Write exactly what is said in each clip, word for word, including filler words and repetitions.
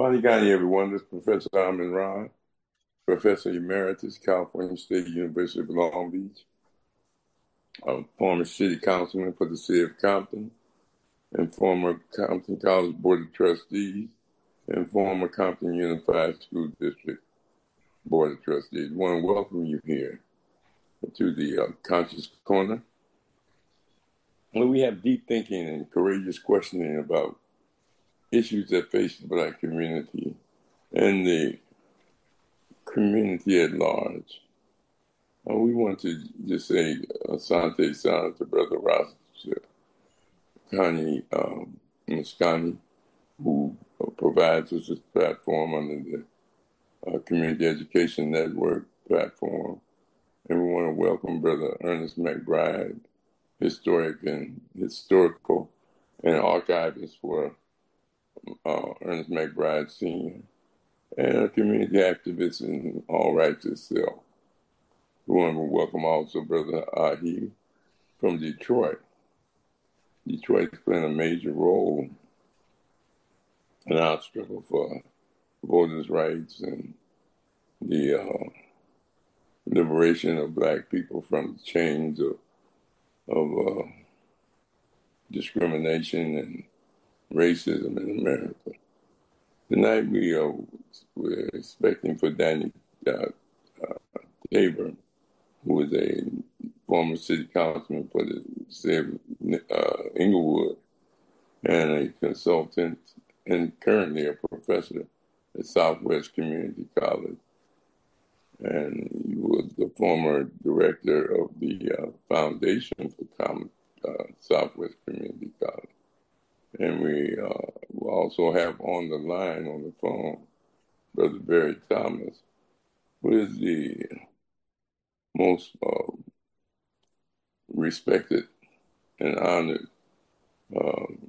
Bonnie County, everyone. This is Professor Armin Ron, Professor Emeritus, California State University of Long Beach, a former city councilman for the city of Compton, and former Compton College Board of Trustees, and former Compton Unified School District Board of Trustees. I want to welcome you here to the uh, Conscious Corner, where we have deep thinking and courageous questioning about issues that face the Black community and the community at large. Uh, we want to just say Asante Sana to Brother Ross Connie um, Muscani, who uh, provides us this platform under the uh, Community Education Network platform. And we want to welcome Brother Ernest McBride, historic and historical and archivist for uh, Ernest McBride Senior, and a community activist in all rights itself. We want to welcome also Brother Ahi from Detroit. Detroit's playing a major role in our struggle for voters' rights and the uh, liberation of Black people from the chains of, of uh, discrimination and racism in America. Tonight we are we're expecting for Danny uh, uh, Tabor, who is a former city councilman for the city of uh, Inglewood and a consultant and currently a professor at Southwest Community College. And he was the former director of the uh, Foundation for Com- uh, Southwest Community College. And we uh, will also have on the line, on the phone, Brother Barry Thomas, who is the most uh, respected and honored um,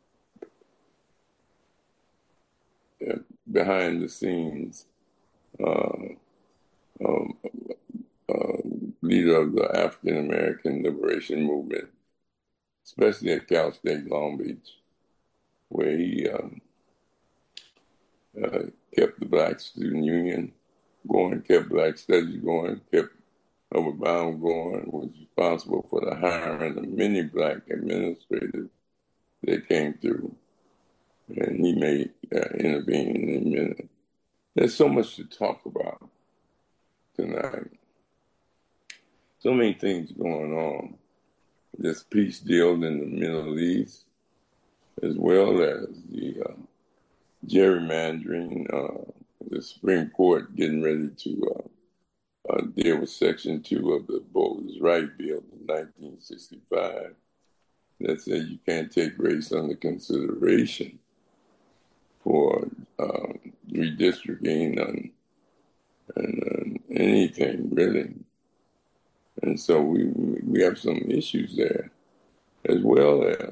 behind the scenes uh, um, uh, leader of the African American Liberation Movement, especially at Cal State Long Beach, where he um, uh, kept the Black Student Union going, kept Black Studies going, kept Overbound going, was responsible for the hiring of many Black administrators that came through, and he may uh, intervene in a minute. There's so much to talk about tonight. So many things going on. This peace deal in the Middle East, as well as the uh, gerrymandering, uh, the Supreme Court getting ready to uh, uh, deal with Section two of the Voters' Right Bill in nineteen sixty-five that says you can't take race under consideration for um, redistricting and, and uh, anything, really. And so we we have some issues there, as well as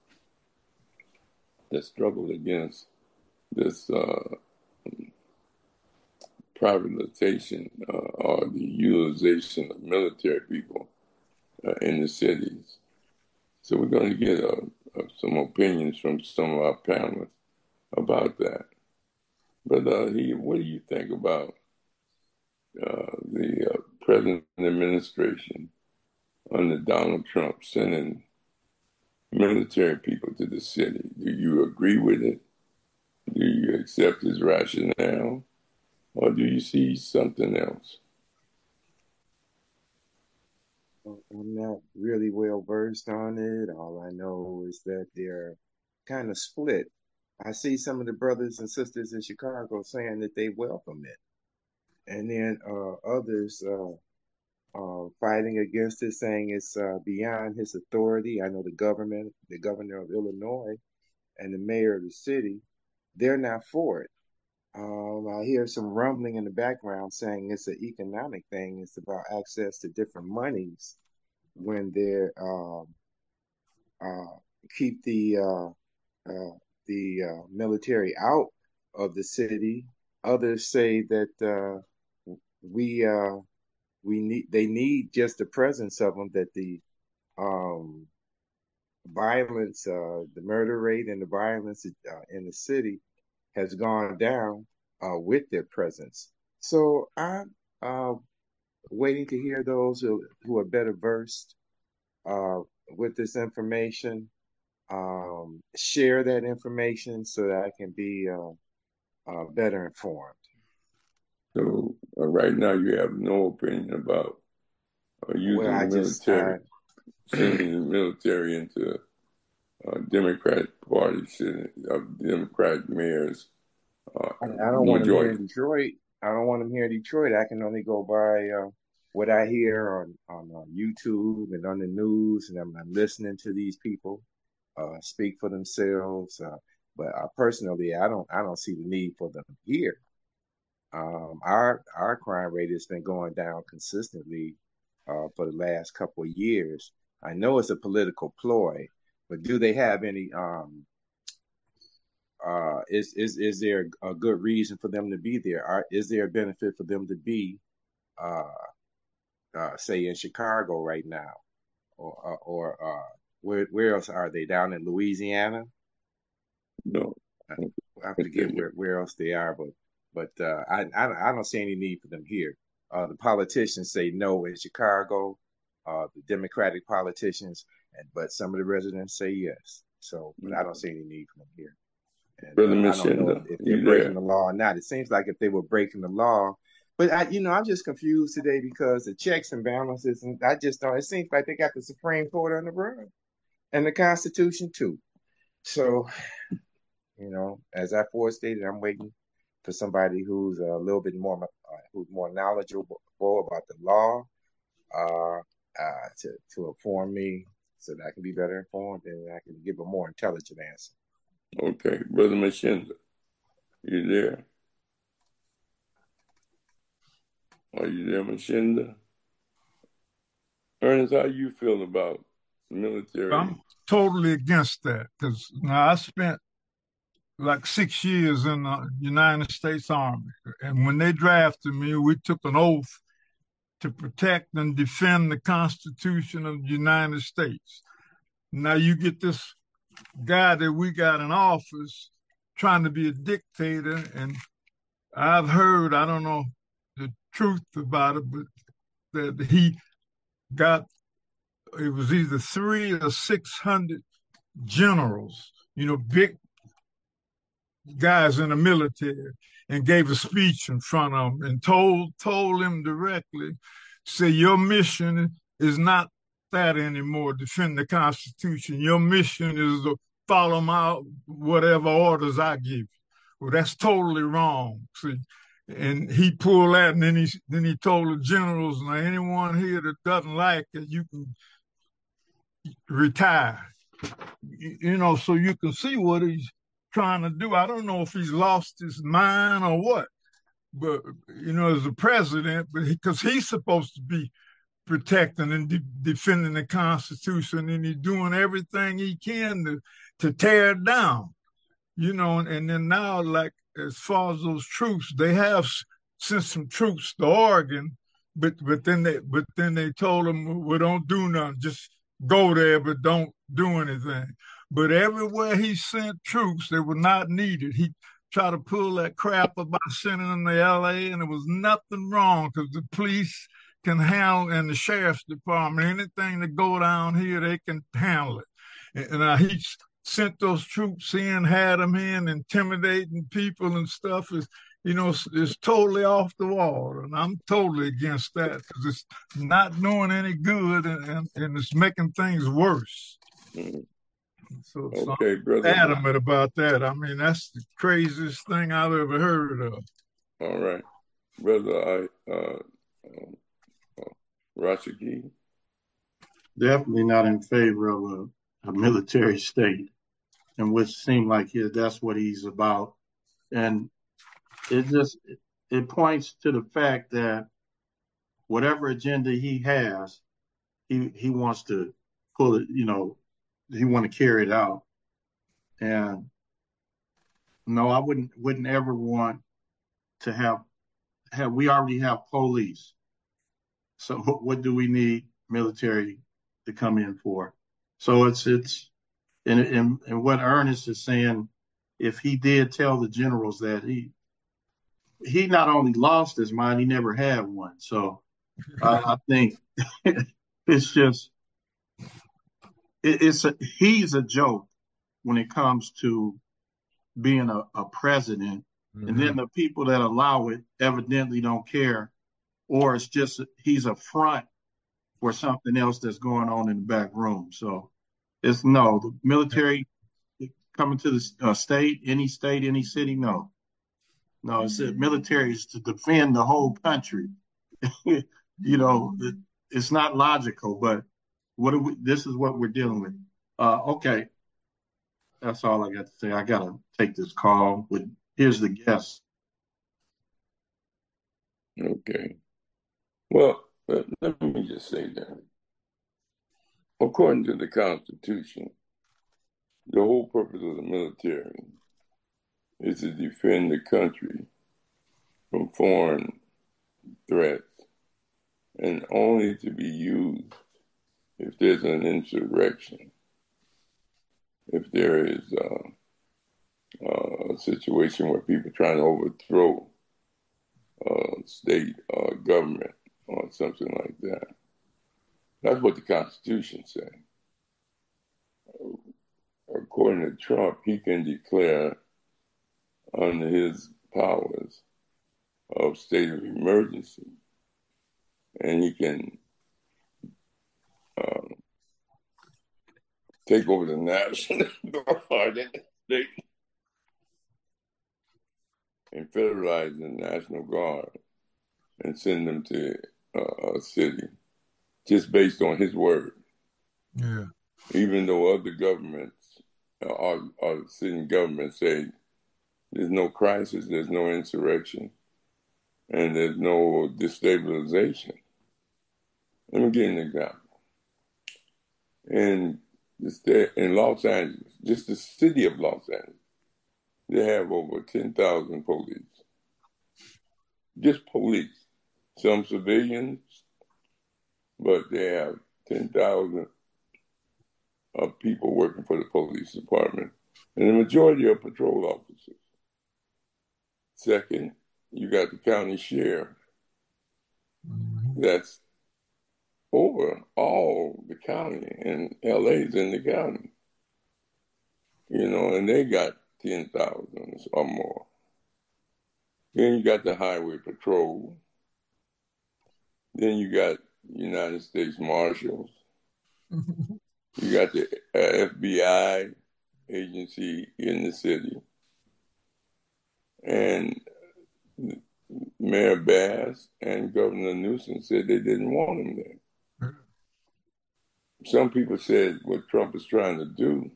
the struggle against this uh, privatization uh, or the utilization of military people uh, in the cities. So we're going to get uh, uh, some opinions from some of our panelists about that. But uh, he, what do you think about uh, the uh, present administration under Donald Trump sending military people to the city? Do you agree with it? Do you accept his rationale? Or do you see something else? I'm not really well versed on it. All I know is that they're kind of split. I see some of the brothers and sisters in Chicago saying that they welcome it, and then uh, others uh, uh, fighting against it, saying it's uh, beyond his authority. I know the government, the governor of Illinois, and the mayor of the city, they're not for it. Um, I hear some rumbling in the background saying it's an economic thing. It's about access to different monies when they're um, uh, keep the uh, uh, the uh, military out of the city. Others say that uh, we uh, we need they need just the presence of them. That the um, violence, uh, the murder rate, and the violence uh, in the city has gone down uh, with their presence. So I'm uh, waiting to hear those who, who are better versed uh, with this information, um, share that information so that I can be uh, uh, better informed. So uh, right now, you have no opinion about uh, Well, using the I just, military, I, sending the military into uh, Democratic Party, uh, Democratic mayors, uh, I I don't New want them here York. in Detroit. I don't want them here in Detroit. I can only go by uh, what I hear on on uh, YouTube and on the news, and I'm, I'm listening to these people uh, speak for themselves. Uh, but uh, personally, I don't I don't see the need for them here. Um, our our crime rate has been going down consistently uh, for the last couple of years. I know it's a political ploy, but do they have any um, uh, is is is there a good reason for them to be there? Are, is there a benefit for them to be, uh, uh, say, in Chicago right now, or uh, or uh, where where else are they? Down in Louisiana? No, I, I forget continue. where where else they are, but but uh, I, I I don't see any need for them here. Uh, the politicians say no in Chicago, uh, the Democratic politicians, and but some of the residents say yes. So, but I don't see any need for them here. And Brother uh, I don't know if, Machenda, if they're you breaking there? the law or not. It seems like if they were breaking the law, but I, you know, I'm just confused today because the checks and balances, and I just don't. It seems like they got the Supreme Court on the run and the Constitution too. So, you know, as I forestated, I'm waiting for somebody who's a little bit more, uh, who's more knowledgeable about the law, uh, uh, to to inform me so that I can be better informed and I can give a more intelligent answer. Okay, Brother Machenda, you there? Are you there, Machenda? Ernest, how you feel about military? I'm totally against that because now I spent like six years in the United States Army. And when they drafted me, we took an oath to protect and defend the Constitution of the United States. Now you get this guy that we got in office trying to be a dictator. And I've heard, I don't know the truth about it, but that he got, it was either three or six hundred generals, you know, big guys in the military, and gave a speech in front of him and told told him directly, say your mission is not that anymore, defend the Constitution. Your mission is to follow my whatever orders I give you. Well, that's totally wrong. See, and he pulled that, and then he then he told the generals, now anyone here that doesn't like it, you can retire. You know, so you can see what he's trying to do. I don't know if he's lost his mind or what, but you know, as a president, but because he, he's supposed to be protecting and de- defending the Constitution, and he's doing everything he can to to tear it down. You know, and, and then now, like as far as those troops, they have sent some troops to Oregon, but but then they but then they told them, well, don't do nothing, just go there, but don't do anything. But everywhere he sent troops, they were not needed. He tried to pull that crap about sending them to L A, and there was nothing wrong because the police can handle, and the sheriff's department, anything that go down here, they can handle it. And, and uh, he sent those troops in, had them in, intimidating people and stuff is, you know, it's, it's totally off the wall. And I'm totally against that because it's not doing any good, and, and, and it's making things worse. Mm. So, so Okay, I'm brother. adamant about that. I mean, that's the craziest thing I've ever heard of. All right, brother. I uh, uh, Rashiki. Definitely not in favor of a, a military state, and which seemed like he, that's what he's about. And it just it points to the fact that whatever agenda he has, he he wants to pull it. You know, he want to carry it out. And no, I wouldn't wouldn't ever want to have have. We already have police, so what do we need military to come in for? So it's it's and and, and what Ernest is saying if he did tell the generals that he he not only lost his mind, he never had one. So I, I think it's just it, it's a, he's a joke when it comes to being a, a president, mm-hmm. and then the people that allow it evidently don't care, or it's just he's a front for something else that's going on in the back room. So it's no the military coming to the uh, state, any state, any city. No, no, it's the military is to defend the whole country. You know, it, it's not logical, but what do we, this is what we're dealing with. Uh, okay, that's all I got to say. I gotta take this call. But here's the guest. Okay. Well, let, let me just say that. According to the Constitution, the whole purpose of the military is to defend the country from foreign threats, and only to be used if there's an insurrection, if there is uh, uh, a situation where people are trying to overthrow uh, state uh, government or something like that. That's what the Constitution says. According to Trump, he can declare under his powers of state of emergency, and he can uh, take over the National Guard in the state and federalize the National Guard and send them to uh, a city just based on his word. Yeah. Even though other governments, uh, our, our sitting governments say there's no crisis, there's no insurrection, and there's no destabilization. Let me give you an example. In the state, in Los Angeles, just the city of Los Angeles, they have over ten thousand police. Just police. Some civilians, but they have ten thousand of people working for the police department, and the majority are patrol officers. Second, you got the county sheriff. That's over all the county, and L A's in the county. You know, and they got ten thousand or more. Then you got the highway patrol. Then you got United States Marshals. You got the uh, F B I agency in the city. And Mayor Bass and Governor Newsom said they didn't want him there. Some people said what Trump is trying to do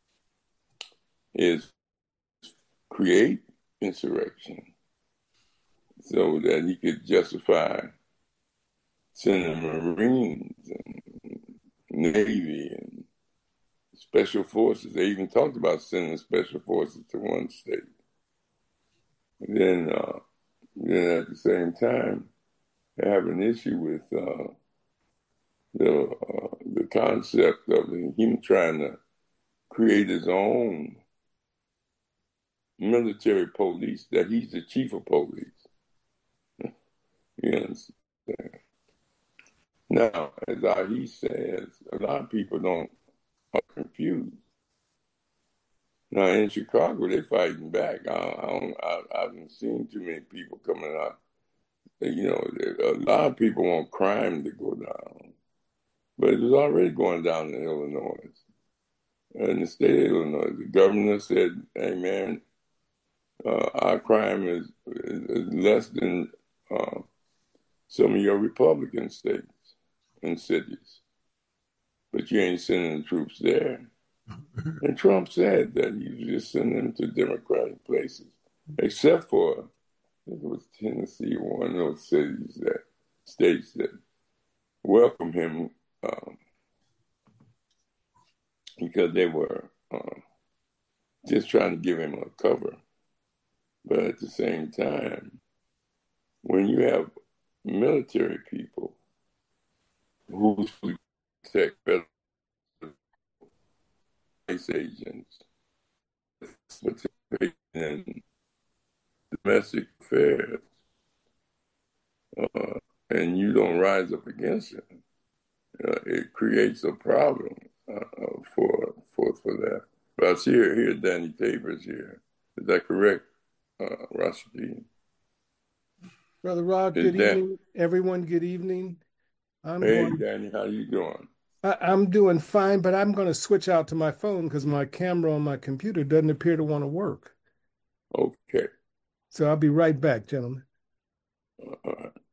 is create insurrection so that he could justify sending Marines and Navy and Special Forces. They even talked about sending Special Forces to one state. And then, uh, then at the same time, they have an issue with uh, the uh, the concept of him trying to create his own military police, that he's the chief of police. You understand? Now, as he says, a lot of people don't are confused. Now in Chicago, they're fighting back. I, I don't, I, I haven't seen too many people coming out. You know, a lot of people want crime to go down, but it was already going down in Illinois. In the state of Illinois, the governor said, "Hey, man, uh, our crime is, is, is less than uh, some of your Republican states and cities, but you ain't sending the troops there." And Trump said that he was just sending them to Democratic places, except for, I think it was Tennessee, one of those cities that, states that welcomed him um, because they were uh, just trying to give him a cover. But at the same time, when you have military people who protect federal agents, in domestic affairs, uh, and you don't rise up against it, uh, it creates a problem uh, for for for that. But I see here, here Danny Tabor's here. Is that correct, uh, Rashidi? Brother Rod, good Dan- evening. Everyone, good evening. I'm hey, going, Danny, how you doing? I, I'm doing fine, but I'm going to switch out to my phone because my camera on my computer doesn't appear to want to work. Okay. So I'll be right back, gentlemen. Uh,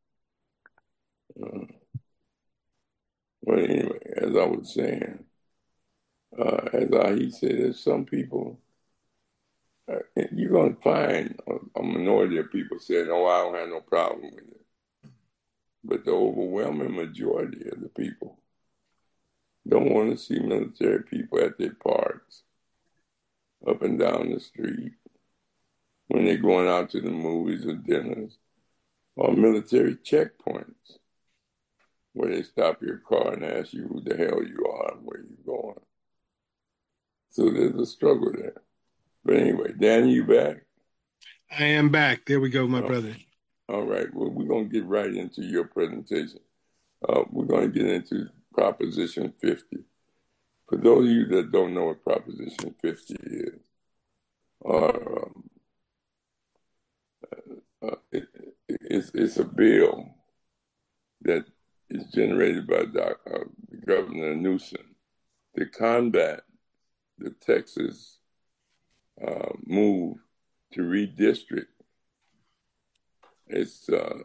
uh, well, anyway, as I was saying, uh, as I, he said, there's some people, uh, you're going to find a, a minority of people saying, oh, I don't have no problem with it. But the overwhelming majority of the people don't want to see military people at their parks, up and down the street, when they're going out to the movies or dinners, or military checkpoints, where they stop your car and ask you who the hell you are and where you're going. So there's a struggle there. But anyway, Danny, you back? I am back. There we go, my Oh, brother. all right. Well, we're going to get right into your presentation. Uh, we're going to get into Proposition fifty. For those of you that don't know what Proposition fifty is, or um, uh, it, it's, it's a bill that is generated by Doc, uh, Governor Newsom to combat the Texas uh, move to redistrict its uh,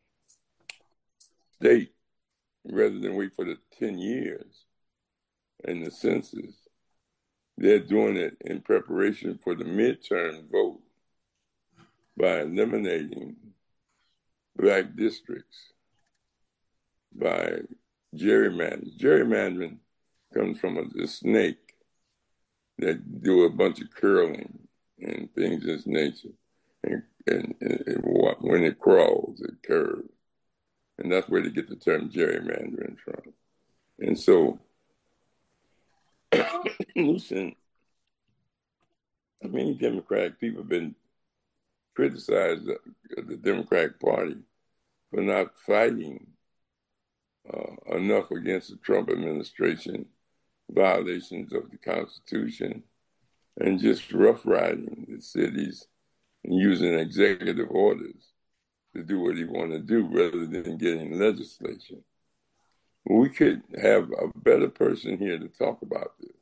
state rather than wait for the ten years in the census. They're doing it in preparation for the midterm vote by eliminating black districts by gerrymandering. Gerrymandering comes from a, a snake that do a bunch of curling and things of this nature. And, and, and it, when it crawls, it curves. And that's where they get the term gerrymandering from. And so, Newsom, I mean, Democratic people have been criticized uh, the Democratic Party for not fighting uh, enough against the Trump administration violations of the Constitution and just rough riding the cities and using executive orders to do what he want to do rather than getting legislation. We could have a better person here to talk about this,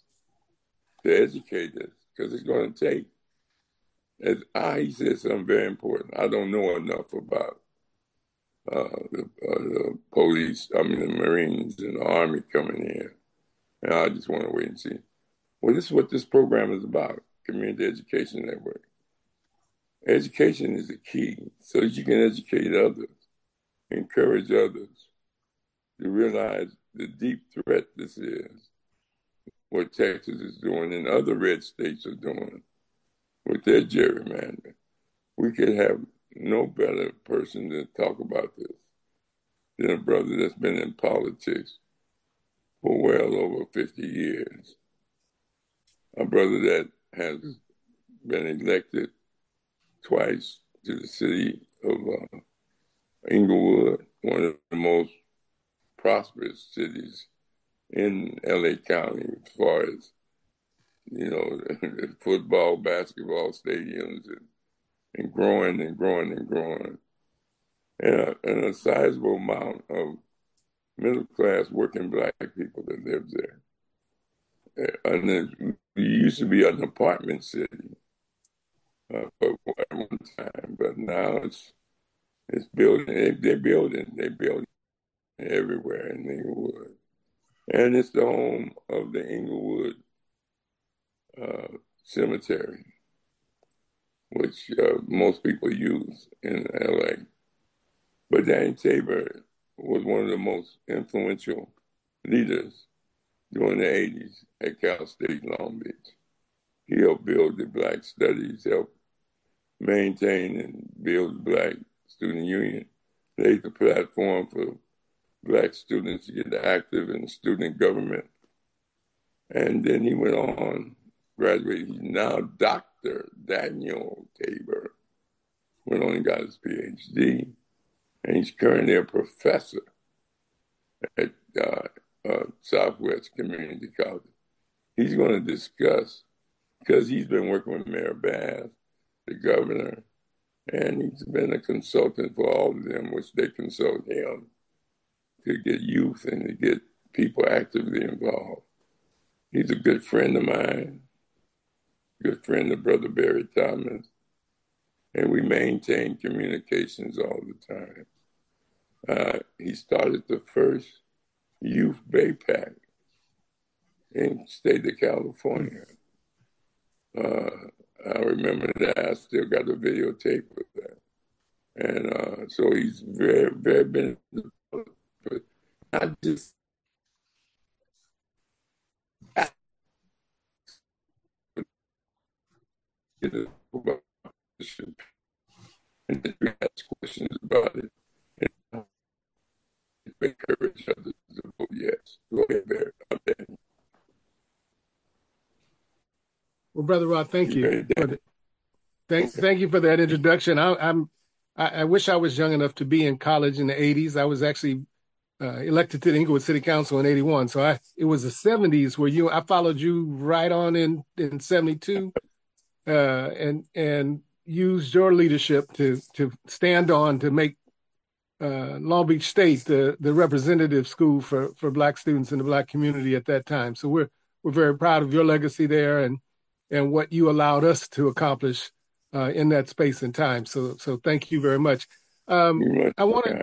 to educate us, because it's going to take, as I, he said something very important. I don't know enough about uh, the, uh, the police, I mean the Marines and the Army coming here. And I just want to wait and see. Well, this is what this program is about, Community Education Network. Education is the key so that you can educate others, encourage others to realize the deep threat this is, what Texas is doing and other red states are doing with their gerrymandering. We could have no better person to talk about this than a brother that's been in politics for well over fifty years. A brother that has been elected twice to the city of uh, Inglewood, one of the most prosperous cities in L A County as far as, you know, football, basketball stadiums, and, and growing and growing and growing. And a, and a sizable amount of middle-class working black people that live there. And it used to be an apartment city uh, for one time, but now it's it's building. They, they're building. They're building everywhere in Inglewood, and it's the home of the Inglewood uh, Cemetery, which uh, most people use in L A. But Danny Tabor was one of the most influential leaders during the eighties at Cal State Long Beach. He helped build the Black Studies, helped maintain and build the Black Student Union, laid the platform for Black students to get active in student government. And then he went on, graduated, he's now Doctor Doctor Daniel Tabor, went on and got his P H D, and he's currently a professor at uh, uh, Southwest Community College. He's going to discuss, because he's been working with Mayor Bass, the governor, and he's been a consultant for all of them, which they consult him to get youth and to get people actively involved. He's a good friend of mine, good friend of Brother Barry Thomas, and we maintain communications all the time. Uh, he started the first youth BAPAC in the state of California. Uh, I remember that. I still got the videotape of that. And uh, so he's very, very been, but not just and then we ask questions about it and encourage others to vote yes. Go ahead, Barry. Okay. Well, Brother Rod, thank you. you For the, thank, thank you for that introduction. I, I'm, I, I wish I was young enough to be in college in the eighties. I was actually uh, elected to the Inglewood City Council in eighty-one. So I, it was the seventies where you, I followed you right on in, in seventy-two uh, and, and used your leadership to, to stand on to make uh, Long Beach State the, the representative school for, for Black students in the Black community at that time. So we're, we're very proud of your legacy there and, and what you allowed us to accomplish uh, in that space and time. So, so thank you very much. Um, I wanted,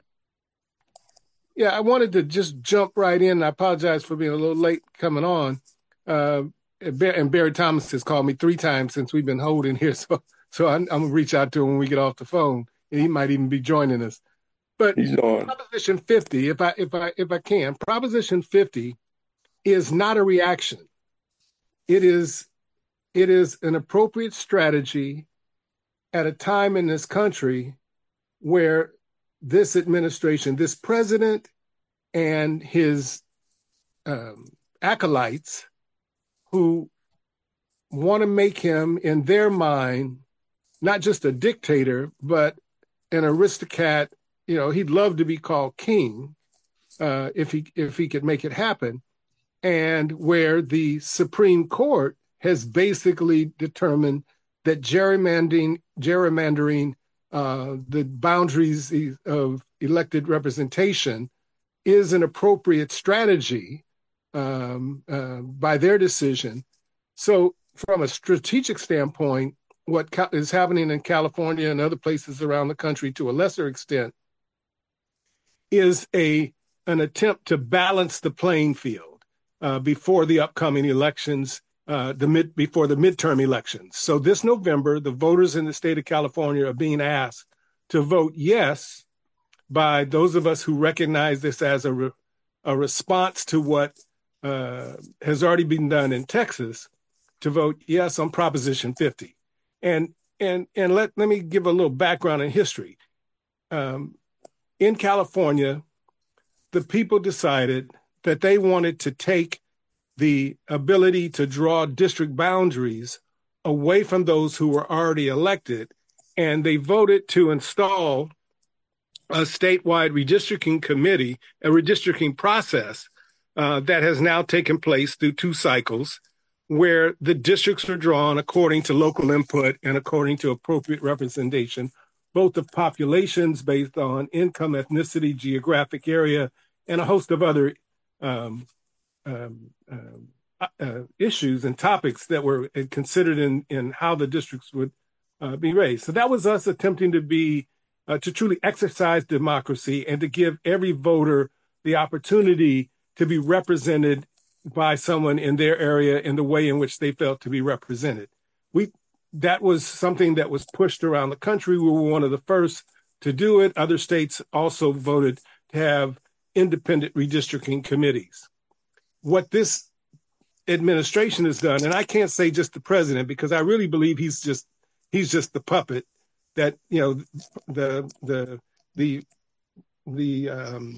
yeah, I wanted to just jump right in. I apologize for being a little late coming on. Uh, and Barry Thomas has called me three times since we've been holding here. So, so I'm, I'm gonna reach out to him when we get off the phone, and he might even be joining us. But Proposition fifty, if I, if I, if I can, Proposition fifty is not a reaction. It is. It is an appropriate strategy at a time in this country where this administration, this president and his um, acolytes who want to make him, in their mind, not just a dictator, but an aristocrat. You know, he'd love to be called king uh, if he if he could make it happen. And where the Supreme Court has basically determined that gerrymandering, gerrymandering uh, the boundaries of elected representation is an appropriate strategy um, uh, by their decision. So from a strategic standpoint, what is happening in California and other places around the country to a lesser extent is a an attempt to balance the playing field uh, before the upcoming elections, Uh, the mid before the midterm elections. So this November, the voters in the state of California are being asked to vote yes by those of us who recognize this as a, re- a response to what uh, has already been done in Texas, to vote yes on Proposition fifty. And and and let, let me give a little background and history. Um, in California, the people decided that they wanted to take the ability to draw district boundaries away from those who were already elected, and they voted to install a statewide redistricting committee, a redistricting process uh, that has now taken place through two cycles, where the districts are drawn according to local input and according to appropriate representation, both of populations based on income, ethnicity, geographic area, and a host of other um, Um, uh, uh, issues and topics that were considered in, in how the districts would uh, be raised. So that was us attempting to be, uh, to truly exercise democracy and to give every voter the opportunity to be represented by someone in their area in the way in which they felt to be represented. We, that was something that was pushed around the country. We were one of the first to do it. Other states also voted to have independent redistricting committees. What this administration has done, and I can't say just the president, because I really believe he's just he's just the puppet that, you know, the the the the um,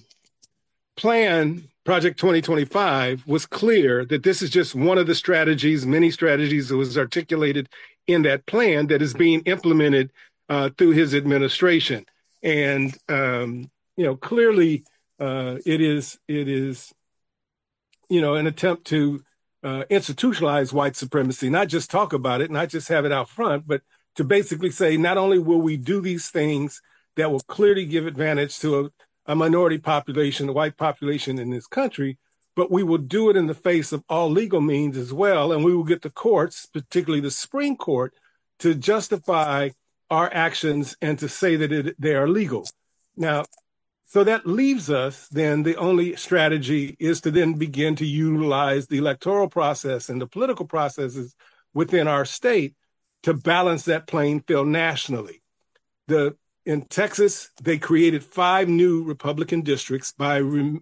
plan, Project twenty twenty-five, was clear that this is just one of the strategies, many strategies that was articulated in that plan that is being implemented uh, through his administration. And, um, you know, clearly uh, it is, it is, you know, an attempt to uh, institutionalize white supremacy, not just talk about it, not just have it out front, but to basically say, not only will we do these things that will clearly give advantage to a, a minority population, the white population in this country, but we will do it in the face of all legal means as well. And we will get the courts, particularly the Supreme Court, to justify our actions and to say that it, they are legal. Now, so that leaves us, then the only strategy is to then begin to utilize the electoral process and the political processes within our state to balance that playing field nationally. The in Texas, they created five new Republican districts by re-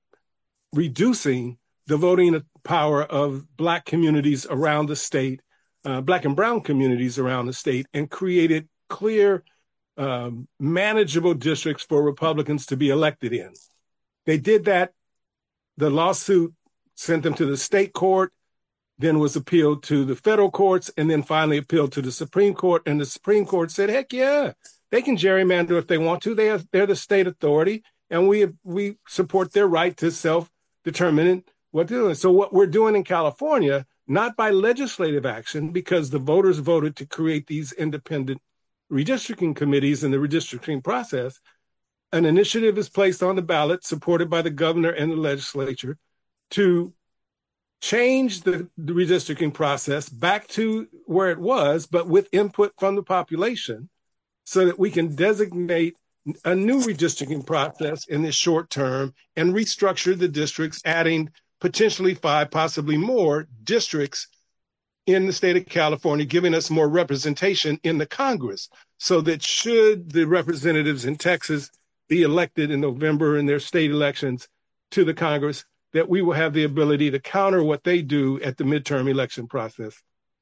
reducing the voting power of Black communities around the state, uh, Black and brown communities around the state, and created clear, um, manageable districts for Republicans to be elected in. They did that. The lawsuit sent them to the state court, then was appealed to the federal courts, and then finally appealed to the Supreme Court. And the Supreme Court said, heck yeah, they can gerrymander if they want to. They are, they're the state authority, and we we support their right to self-determine what they're doing. So what we're doing in California, not by legislative action, because the voters voted to create these independent redistricting committees and the redistricting process, an initiative is placed on the ballot, supported by the governor and the legislature, to change the, the redistricting process back to where it was, but with input from the population, so that we can designate a new redistricting process in the short term and restructure the districts, adding potentially five, possibly more districts in the state of California, giving us more representation in the Congress, so that should the representatives in Texas be elected in November in their state elections to the Congress, that we will have the ability to counter what they do at the midterm election process.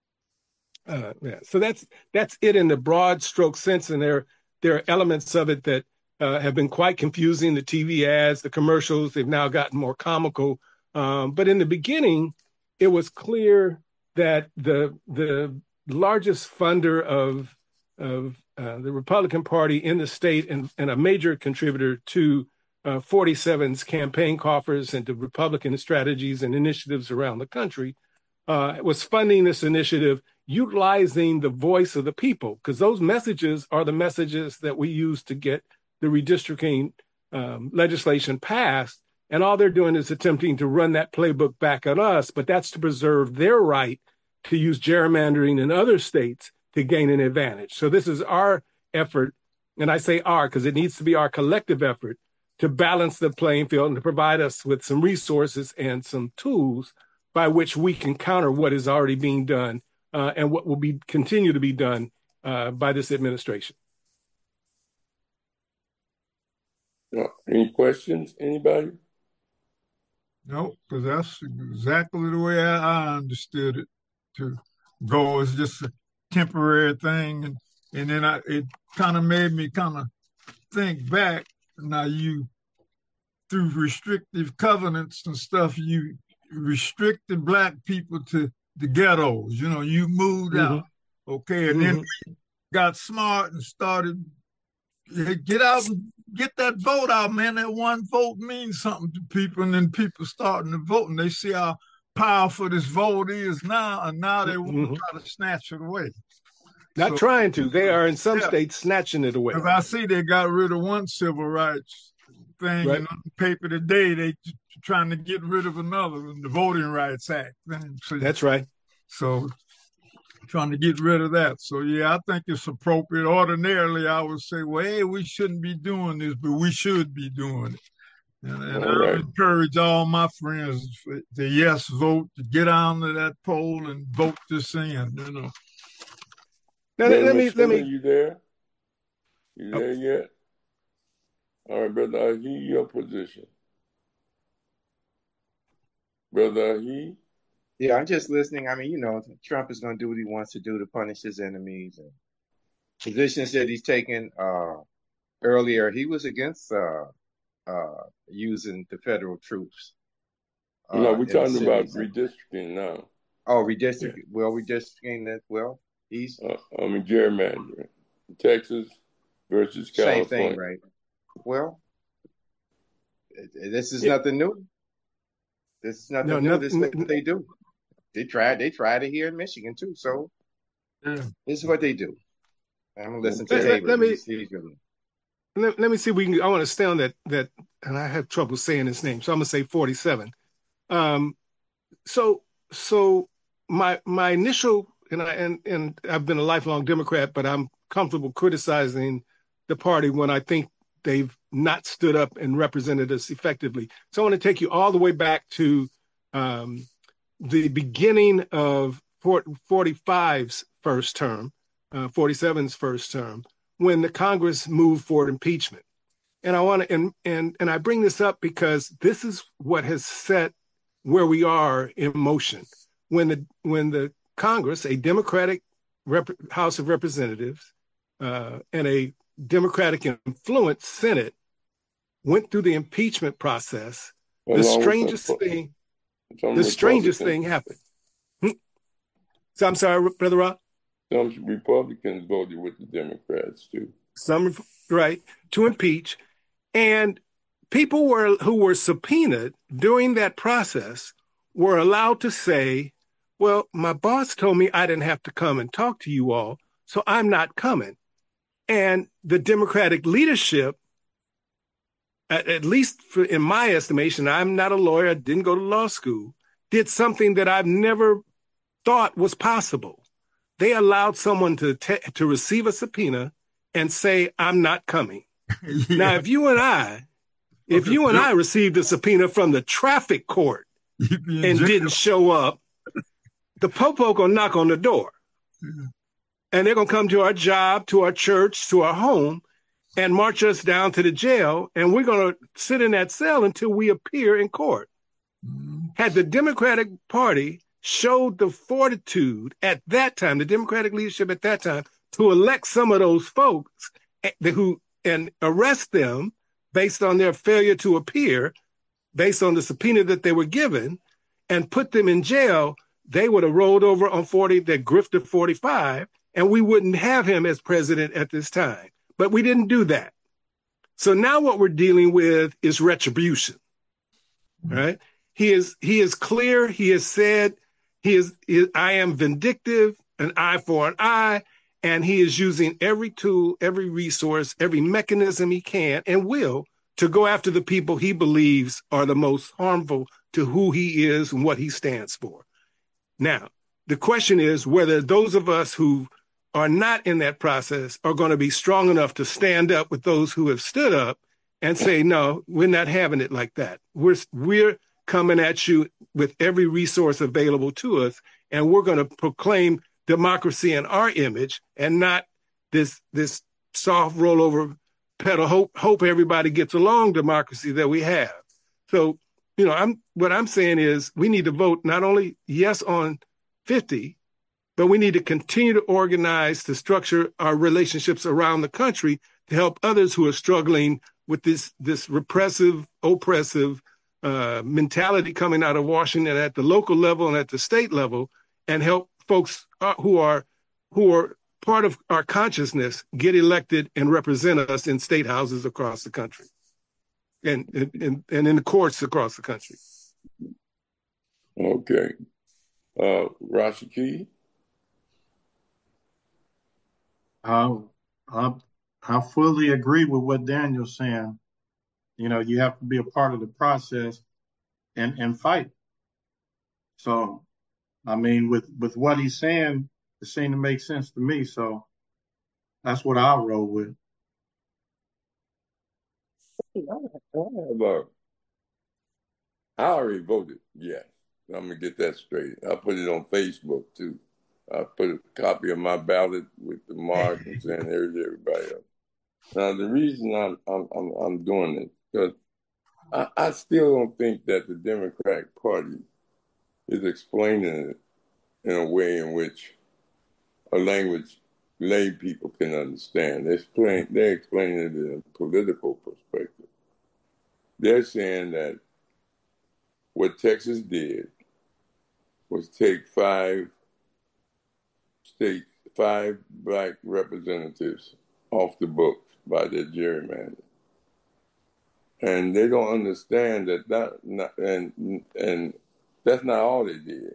Uh, yeah. So that's that's it in the broad stroke sense, and there, there are elements of it that uh, have been quite confusing. The T V ads, the commercials, they've now gotten more comical. Um, but in the beginning, it was clear that the the largest funder of of uh, the Republican Party in the state, and, and a major contributor to uh, forty-seven's campaign coffers and to Republican strategies and initiatives around the country, uh, was funding this initiative, utilizing the voice of the people, because those messages are the messages that we use to get the redistricting um, legislation passed. And all they're doing is attempting to run that playbook back at us, but that's to preserve their right to use gerrymandering in other states to gain an advantage. So this is our effort, and I say our because it needs to be our collective effort, to balance the playing field and to provide us with some resources and some tools by which we can counter what is already being done uh, and what will be continue to be done uh, by this administration. Any questions, anybody? No, because that's exactly the way I, I understood it to go. It's just a temporary thing. And, and then I, it kind of made me kind of think back. Now you, through restrictive covenants and stuff, you restricted Black people to the ghettos. You know, you moved mm-hmm. out. Okay. And mm-hmm. then we got smart and started, get out and get that vote out, man. That one vote means something to people, and then people starting to vote, and they see how powerful this vote is now, and now they want mm-hmm. to try to snatch it away. Not so, trying to. They are in some yeah. states snatching it away. Because I see they got rid of one civil rights thing, right. and on the paper today they trying to get rid of another, the Voting Rights Act. So, that's right. So trying to get rid of that. So, yeah, I think it's appropriate. Ordinarily, I would say, well, hey, we shouldn't be doing this, but we should be doing it. And, and I right. encourage all my friends to yes vote, to get on to that poll and vote this in, you know. Now, let, let me, let me. You there? You there oh. yet? All right, Brother Ahi, your position. Brother Ahi? Yeah, I'm just listening. I mean, you know, Trump is going to do what he wants to do to punish his enemies. And positions that he's taken uh, earlier, he was against uh, uh, using the federal troops. Uh, no, we're talking about redistricting now. Oh, redistricting. Yeah. Well, redistricting that. Well, He's Uh, I mean, gerrymandering. Texas versus same thing, California. right? Well, this is Yeah. nothing new. This is No, nothing new. This is nothing. what they do. They tried. They tried it here in Michigan too. So Yeah. this is what they do. I'm gonna listen to Let, Okay. let, Tabor. let me He's he's really let, let me see if we can. I want to stay on that that, and I have trouble saying his name, so I'm gonna say forty-seven. Um, so so my my initial and I and and I've been a lifelong Democrat, but I'm comfortable criticizing the party when I think they've not stood up and represented us effectively. So I want to take you all the way back to um, the beginning of forty-five's first term, uh, forty-seven's first term, when the Congress moved for impeachment. And I want to and and and I bring this up because this is what has set where we are in motion. When the when the Congress, a Democratic Rep- House of Representatives, uh, and a Democratic influenced Senate went through the impeachment process, the Along with some, strangest thing, some the strangest Republicans. thing happened. Hmm. So I'm sorry, Brother Rob. Some Republicans voted with the Democrats too. Some right to impeach, and people were who were subpoenaed during that process were allowed to say, well, my boss told me I didn't have to come and talk to you all, so I'm not coming. And the Democratic leadership, at, at least for, in my estimation, I'm not a lawyer, I didn't go to law school, did something that I've never thought was possible. They allowed someone to te- to receive a subpoena and say, I'm not coming. Yeah. Now, if you and I If Okay, you and Bill, I received a subpoena from the traffic court you'd be in and jail. didn't show up, the popo gonna knock on the door, Yeah. and they're gonna come to our job, to our church, to our home, and march us down to the jail, and we're gonna sit in that cell until we appear in court. Mhm. Had the Democratic Party showed the fortitude at that time, the Democratic leadership at that time, to elect some of those folks who and arrest them based on their failure to appear, based on the subpoena that they were given, and put them in jail, they would have rolled over on forty, that grifter forty-five, and we wouldn't have him as president at this time. But we didn't do that. So now what we're dealing with is retribution, right? He is he is clear. He has said he is, he, I am vindictive, an eye for an eye, and he is using every tool, every resource, every mechanism he can and will to go after the people he believes are the most harmful to who he is and what he stands for. Now, the question is whether those of us who are not in that process are going to be strong enough to stand up with those who have stood up and say, no, we're not having it like that. We're, we're coming at you with every resource available to us, and we're going to proclaim democracy in our image and not this, this soft rollover pedal hope, hope everybody gets along democracy that we have. So, you know, I'm, what I'm saying is we need to vote not only yes on fifty, but we need to continue to organize to structure our relationships around the country to help others who are struggling with this, this repressive, oppressive uh, mentality coming out of Washington at the local level and at the state level, and help folks uh, who are who are part of our consciousness get elected and represent us in state houses across the country and, and, and in the courts across the country. Okay. Uh, Rashiki? I, I, I fully agree with what Daniel's saying. You know, you have to be a part of the process and, and fight. So, I mean, with, with what he's saying, it seemed to make sense to me. So that's what I'll roll with. I have a, I already voted, yes. I'm going to get that straight. I put it on Facebook, too. I put a copy of my ballot with the mark and saying there's everybody else. Now, the reason I'm I'm I'm, I'm doing it, because I, I still don't think that the Democratic Party is explaining it in a way in which a language lay people can understand. They're explaining, they're explaining it in a political perspective. They're saying that what Texas did was take five states five black representatives off the books by their gerrymander. And they don't understand that that not, and and that's not all they did.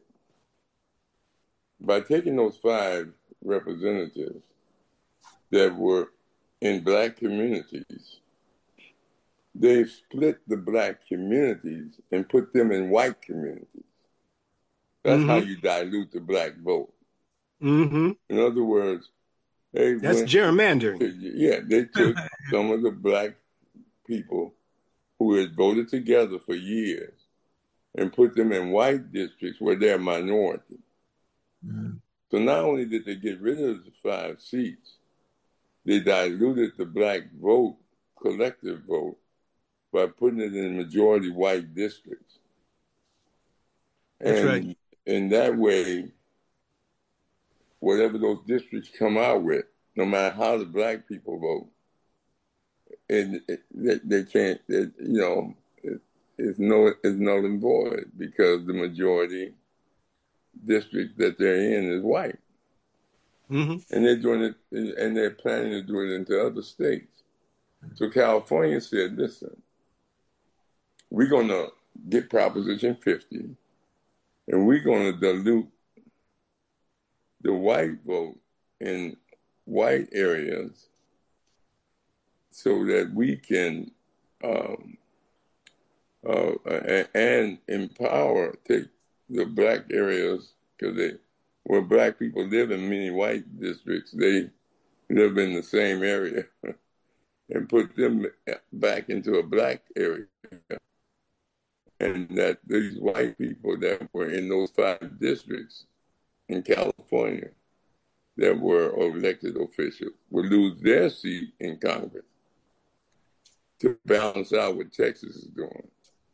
By taking those five representatives that were in black communities, they split the black communities and put them in white communities. That's mm-hmm. how you dilute the black vote. Mm-hmm. In other words, they that's went, gerrymandering. Yeah, they took some of the black people who had voted together for years and put them in white districts where they're a minority. Mm-hmm. So not only did they get rid of the five seats, they diluted the black vote, collective vote, by putting it in majority white districts. That's and right. In that way, whatever those districts come out with, no matter how the black people vote, and it, they, they can't, it, you know, it, it's no, it's null and void because the majority district that they're in is white. Mm-hmm. And they're doing it, and they're planning to do it into other states. So California said, listen, we're going to get Proposition fifty, and we're going to dilute the white vote in white areas so that we can um, uh, and empower, take the black areas, because they, where black people live in many white districts, they live in the same area, and put them back into a black area. And that these white people that were in those five districts in California that were elected officials would lose their seat in Congress to balance out what Texas is doing.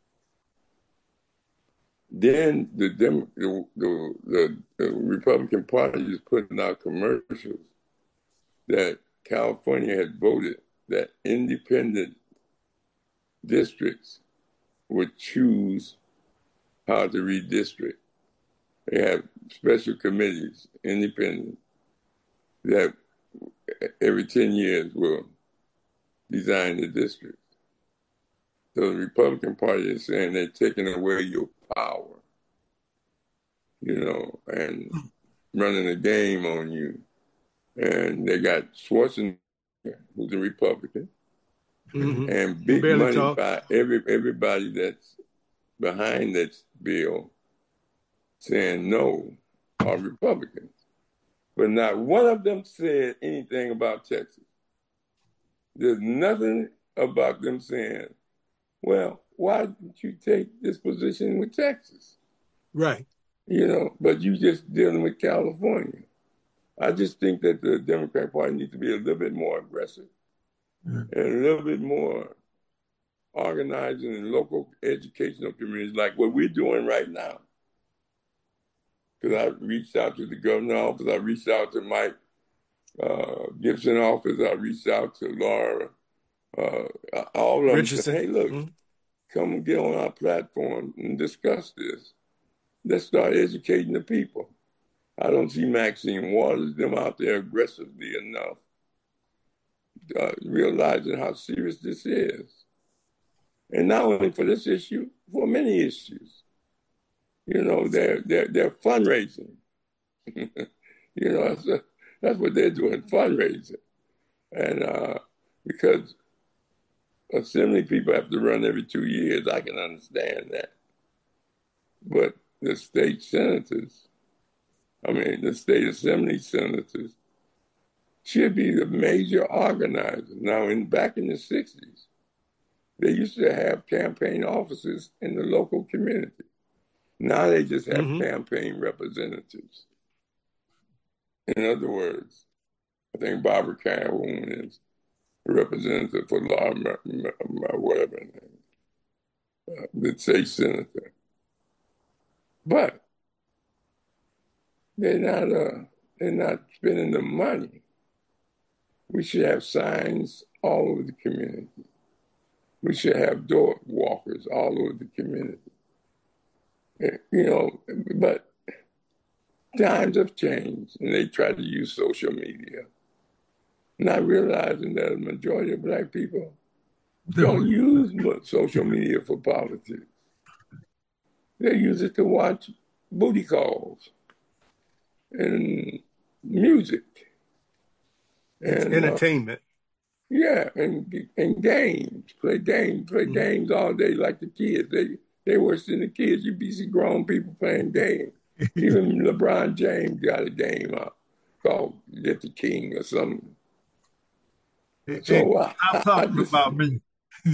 Then the, Dem- the, the, the, the Republican Party is putting out commercials that California had voted that independent districts would choose how to redistrict. They have special committees, independent, that every ten years will design the district. So the Republican Party is saying they're taking away your power, you know, and running a game on you. And they got Schwarzenegger, who's a Republican, mm-hmm. and big money talk. by every everybody that's behind that bill saying no are Republicans. But not one of them said anything about Texas. There's nothing about them saying, well, why didn't you take this position with Texas? Right. You know, but you just dealing with California. I just think that the Democratic Party needs to be a little bit more aggressive mm-hmm. and a little bit more organizing in local educational communities like what we're doing right now. Because I reached out to the governor's office, I reached out to Mike uh, Gibson's office, I reached out to Laura, uh, all of them Richardson. said, hey, look, mm-hmm. come and get on our platform and discuss this. Let's start educating the people. I don't see Maxine Waters, them out there aggressively enough, uh, realizing how serious this is. And not only for this issue, for many issues. You know, they're, they're, they're fundraising. you know, that's, a, that's what they're doing, fundraising. And uh, because assembly people have to run every two years, I can understand that. But the state senators, I mean, the state assembly senators should be the major organizers. Now, in back in the sixties, they used to have campaign offices in the local community. Now they just have mm-hmm. campaign representatives. In other words, I think Barbara Calhoun is a representative for Laura, whatever her name, uh, the state senator. But they're not, uh, they're not spending the money. We should have signs all over the community. We should have door walkers all over the community. You know, but times have changed, and they try to use social media, not realizing that the majority of black people don't use social media for politics. They use it to watch booty calls and music. It's and entertainment. Uh, yeah, and and games. Play games, play mm-hmm. games all day like the kids. They they worse than the kids. You be see grown people playing games. Even LeBron James got a game out called Get the King or something. It, so it, I'm I, talking I just, about me.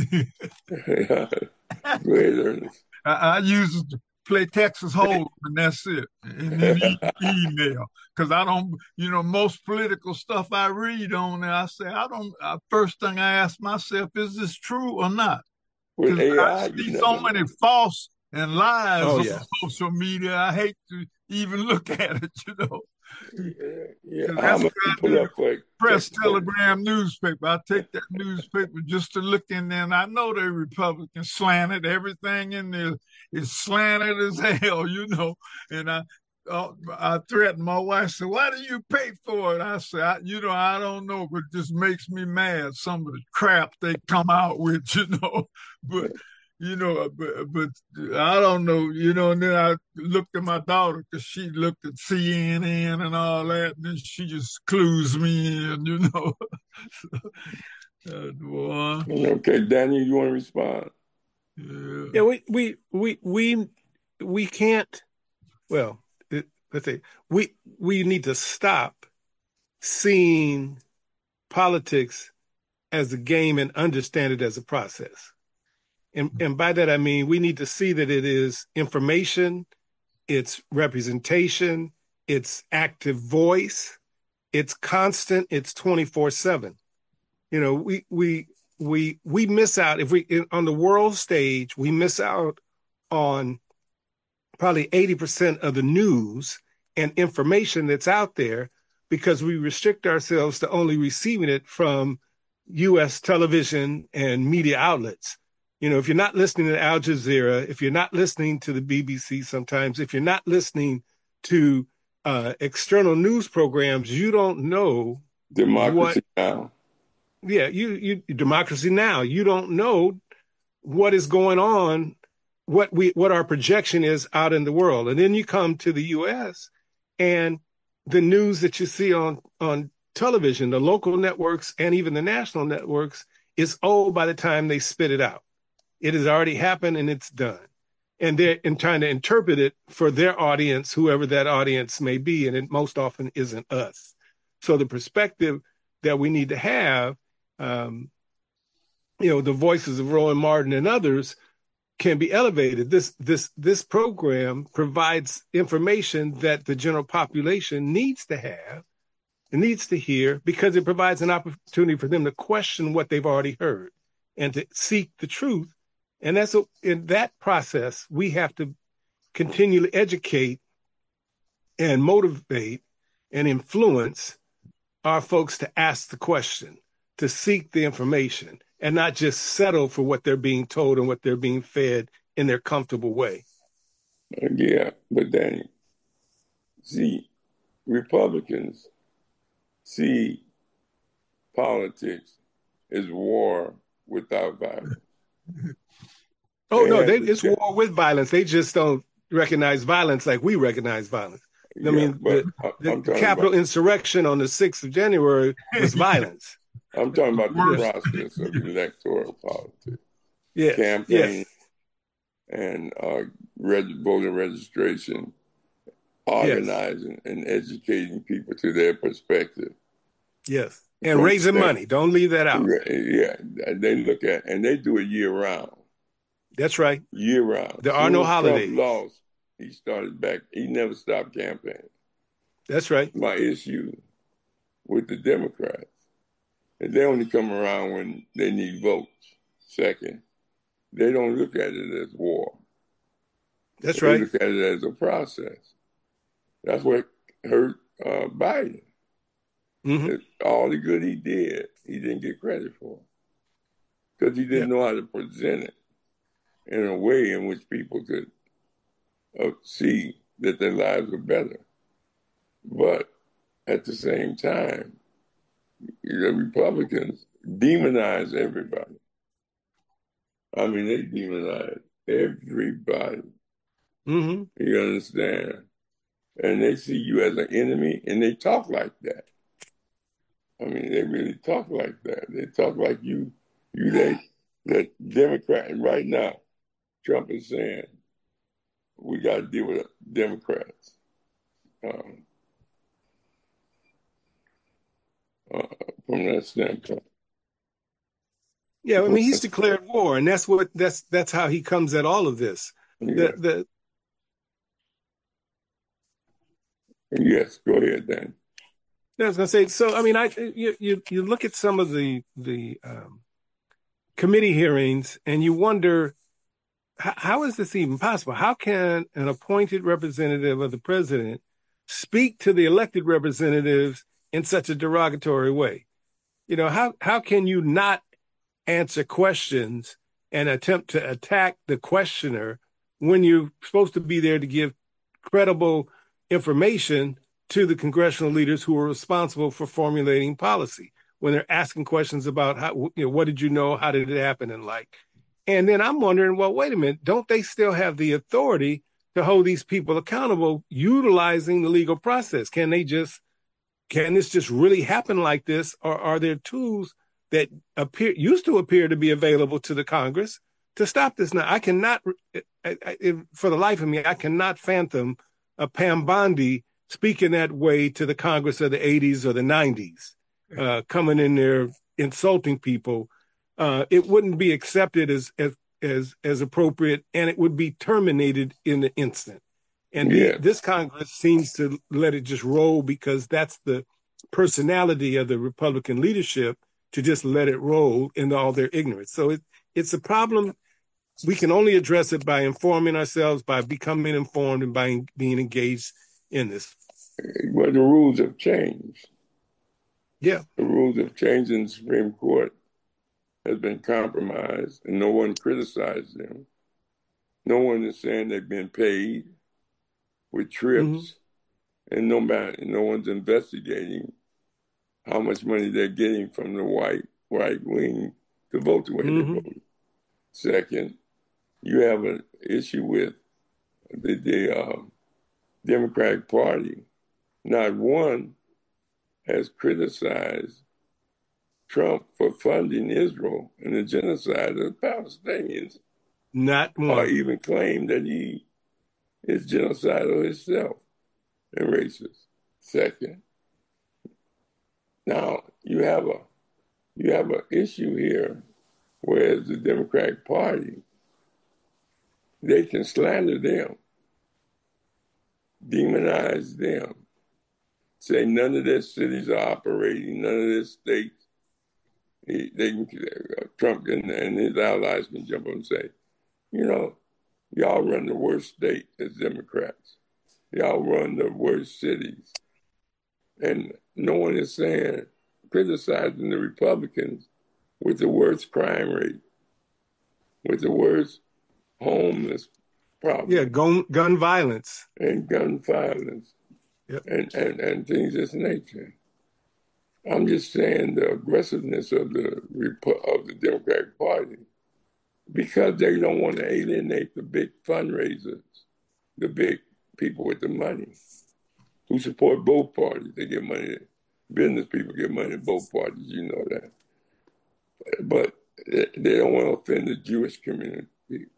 Go ahead, Ernest. I, I use it to play Texas Hold'em, and that's it. And then e- email, because I don't, you know, most political stuff I read on there, I say, I don't. Uh, first thing I ask myself, is this true or not? Because I see so many know. false and lies oh, on yeah. social media. I hate to even look at it, you know. Yeah, yeah. That's what I do. Up for Press Telegram newspaper. I take that newspaper just to look in there, and I know they're Republican slanted. Everything in there is slanted as hell, you know. And I, uh, I threatened my wife. Said, "Why do you pay for it?" I said, I, "You know, I don't know, but it just makes me mad. Some of the crap they come out with, you know." But you know, but, but I don't know, you know, and then I looked at my daughter because she looked at C N N and all that, and then she just clues me in, you know. uh, boy. Okay, Daniel, you want to respond? Yeah, yeah we, we, we, we, we can't, well, it, let's say, we, we need to stop seeing politics as a game and understand it as a process. And, and by that, I mean, we need to see that it is information, it's representation, it's active voice, it's constant, it's twenty-four seven. You know, we, we, we, we miss out if we, on the world stage, we miss out on probably eighty percent of the news and information that's out there because we restrict ourselves to only receiving it from U S television and media outlets. You know, if you're not listening to Al Jazeera, if you're not listening to the B B C sometimes, if you're not listening to uh, external news programs, you don't know Democracy what, Now. Yeah, you, you Democracy Now. You don't know what is going on, what we what our projection is out in the world. And then you come to the U S and the news that you see on, on television, the local networks and even the national networks is old by the time they spit it out. It has already happened and it's done. And they're in trying to interpret it for their audience, whoever that audience may be. And it most often isn't us. So the perspective that we need to have, um, you know, the voices of Rowan Martin and others can be elevated. This, this, this program provides information that the general population needs to have, needs to hear, because it provides an opportunity for them to question what they've already heard and to seek the truth. And that's a, in that process, we have to continually educate and motivate and influence our folks to ask the question, to seek the information, and not just settle for what they're being told and what they're being fed in their comfortable way. Yeah, but then, see, Republicans see politics as war without violence. Oh, they no, they, it's check. war with violence. They just don't recognize violence like we recognize violence. I yeah, mean, the, the, the Capitol about, insurrection on the sixth of January was violence. I'm talking about the yes. process of electoral politics. Yes. Campaign yes. and uh, reg- voter registration, organizing yes. and educating people to their perspective. Yes. And raising state. money. Don't leave that out. Yeah. They look at, and they do it year round. That's right. Year round. There are no holidays. Trump lost, he started back. He never stopped campaigning. That's right. My issue with the Democrats is they only come around when they need votes. Second, they don't look at it as war. That's they right. They look at it as a process. That's what hurt uh, Biden. Mm-hmm. All the good he did, he didn't get credit for because he didn't yeah. know how to present it in a way in which people could uh, see that their lives were better. But at the same time, the Republicans demonize everybody. I mean, they demonize everybody. Mm-hmm. You understand? And they see you as an enemy, and they talk like that. I mean, they really talk like that. They talk like you, you they, that Democrat. And right now, Trump is saying we got to deal with Democrats. Um, uh, from that standpoint. Yeah, I mean, he's declared war, and that's what that's that's how he comes at all of this. Yeah. The, the yes, go ahead, Dan. I was going to say. So, I mean, I you, you you look at some of the the um, committee hearings, and you wonder how, how is this even possible? How can an appointed representative of the president speak to the elected representatives in such a derogatory way? You know, how how can you not answer questions and attempt to attack the questioner when you're supposed to be there to give credible information to the congressional leaders who are responsible for formulating policy, when they're asking questions about how, you know, what did you know, how did it happen, and like. And then I'm wondering, well, wait a minute, don't they still have the authority to hold these people accountable utilizing the legal process? Can they just, can this just really happen like this? Or are there tools that appear used to appear to be available to the Congress to stop this? Now, I cannot, I, I, for the life of me, I cannot fathom a Pam Bondi speaking that way to the Congress of the eighties or the nineties, uh, coming in there insulting people. Uh, it wouldn't be accepted as, as as as appropriate, and it would be terminated in the instant. And yeah. the, this Congress seems to let it just roll because that's the personality of the Republican leadership, to just let it roll in all their ignorance. So it, it's a problem. We can only address it by informing ourselves, by becoming informed, and by being engaged in this. Well, the rules have changed. Yeah. The rules have changed, and the Supreme Court has been compromised, and no one criticized them. No one is saying they've been paid with trips, mm-hmm. and no man, no one's investigating how much money they're getting from the white right wing to vote the way mm-hmm. they vote. Second, you have an issue with the, the uh, Democratic Party. Not one has criticized Trump for funding Israel and the genocide of the Palestinians. Not one. Or even claimed that he is genocidal himself and racist. Second, now you have a you have an issue here, whereas the Democratic Party, they can slander them, demonize them, say none of their cities are operating, none of their states. He, they can, uh, Trump and, and his allies can jump up and say, you know, y'all run the worst state as Democrats. Y'all run the worst cities. And no one is saying, criticizing the Republicans with the worst crime rate, with the worst homeless problem. Yeah, gun, gun violence. And gun violence. Yep. And, and, and things of this nature. I'm just saying the aggressiveness of the of the Democratic Party, because they don't want to alienate the big fundraisers, the big people with the money, who support both parties. They get money. Business people get money to both parties. You know that. But they don't want to offend the Jewish community.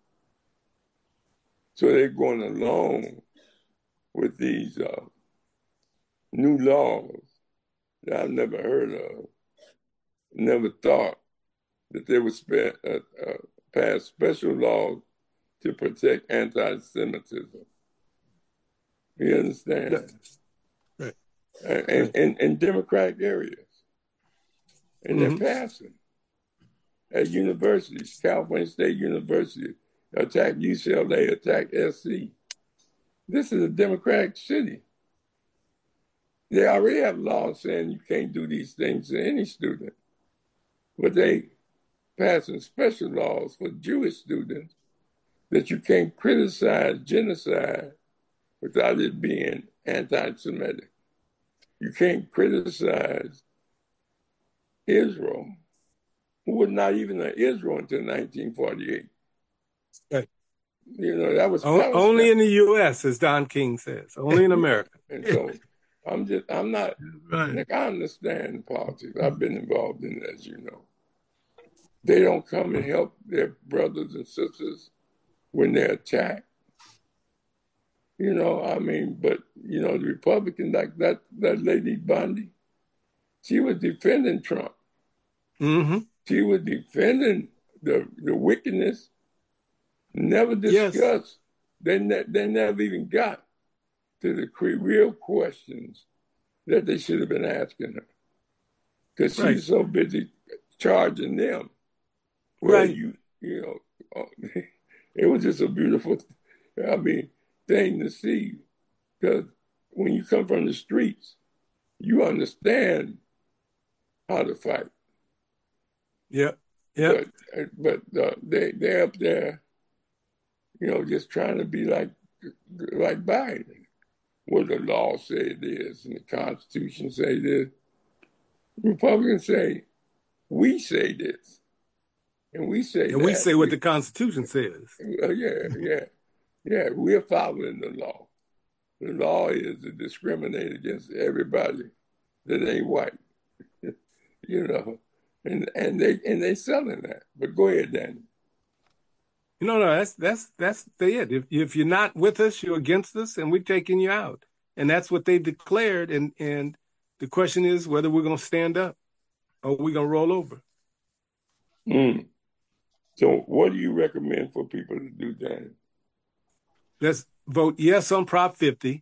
So they're going along with these uh, new laws that I've never heard of, never thought that they would spe- uh, uh, pass special laws to protect anti-Semitism. You understand? Right. And, and, and, and democratic areas. And mm-hmm. they're passing. At universities, California State University, attack U C L A, attack S C. This is a democratic city. They already have laws saying you can't do these things to any student. But they passing special laws for Jewish students that you can't criticize genocide without it being anti-Semitic. you can't criticize Israel, who was not even an Israel until nineteen forty-eight. Right. You know, that was o- only in the U S, as Don King says, only in America. And so I'm just, I'm not, Right. like, I understand politics. I've been involved in it, as you know. They don't come and help their brothers and sisters when they're attacked. You know, I mean, but, you know, the Republican, like that, that lady Bondi, she was defending Trump. Mm-hmm. She was defending the the wickedness, never discussed. Yes. They, ne- they never even got to the real questions that they should have been asking her. Because she's right. so busy charging them. Well, right. You, you know, it was just a beautiful, I mean, thing to see. Because when you come from the streets, you understand how to fight. Yeah, yeah. But, but uh, they, they're up there, you know, just trying to be like like Biden. What the law say it is and the Constitution say it is. Republicans say, we say this. And we say And that. we say what the Constitution says. Uh, yeah, yeah. Yeah, we're following the law. The law is to discriminate against everybody that ain't white. You know. And and they and they selling that. But go ahead, Danny. No, no, that's that's that's it. If if you're not with us, you're against us, and we're taking you out. And that's what they declared. And and the question is whether we're going to stand up or we're going to roll over. Mm. So, what do you recommend for people to do, Danny? Let's vote yes on Prop fifty.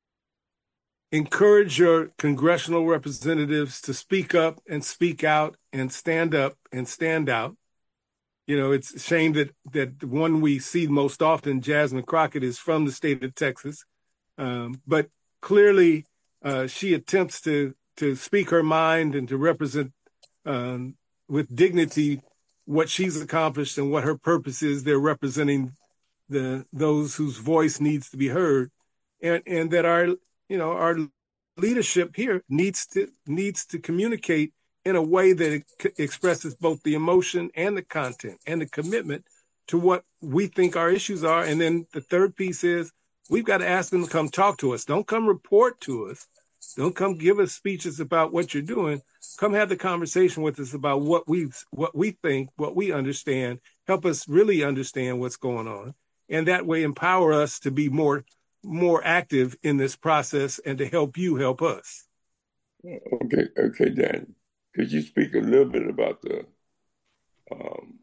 Encourage your congressional representatives to speak up and speak out and stand up and stand out. You know, it's a shame that, that the one we see most often, Jasmine Crockett, is from the state of Texas. Um, but clearly, uh, she attempts to to speak her mind and to represent um, with dignity what she's accomplished and what her purpose is. They're representing the those whose voice needs to be heard, and and that our you know our leadership here needs to needs to communicate in a way that it expresses both the emotion and the content and the commitment to what we think our issues are. And then the third piece is we've got to ask them to come talk to us. Don't come report to us. Don't come give us speeches about what you're doing. Come have the conversation with us about what we what we think, what we understand. Help us really understand what's going on. And that way empower us to be more more active in this process and to help you help us. Okay, okay, Dan. Could you speak a little bit about the um,